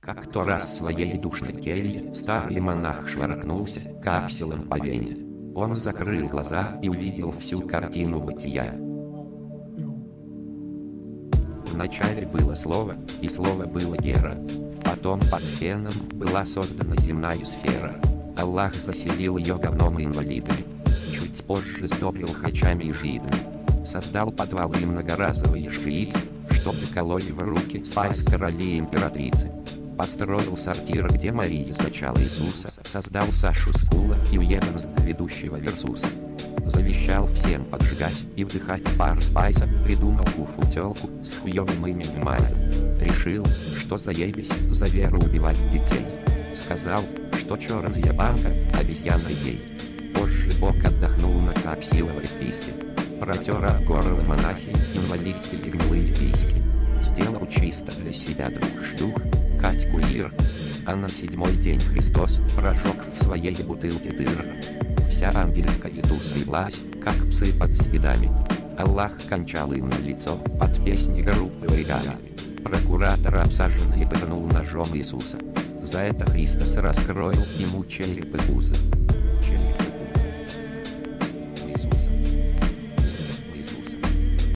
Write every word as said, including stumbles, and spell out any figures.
Как-то раз в своей душной келье старый монах шваркнулся капсулом по вене. Он закрыл глаза и увидел всю картину бытия. Вначале было слово, и слово было Гера. Потом под феном была создана земная сфера. Аллах заселил ее говном и инвалидами. Чуть позже сдобрил хачами и жидами. Создал подвалы и многоразовые шприцы, чтобы кололи в руки спайс короли и императрицы. Построил сортир, где Мария зачала Иисуса. Создал Сашу Скула и Уеденск, ведущего Версуса. Завещал всем поджигать и вдыхать пар спайса. Придумал куфу тёлку с хуёвым именем Майза. Решил, что заебись за веру убивать детей. Сказал, что черная банка обезьяна ей. Позже Бог отдохнул на капсиловой писке. Протер об горло монахи инвалидские гнилые письки. Сделал чисто для себя двух штук, Катьку и Ир. А на седьмой день Христос прожег в своей бутылке дыр. Вся ангельская тусовалась, как псы под спидами. Аллах кончал им на лицо под песни группы оригами. Прокуратор обсаженный пырнул ножом Иисуса. За это Христос раскроил ему череп и пузы.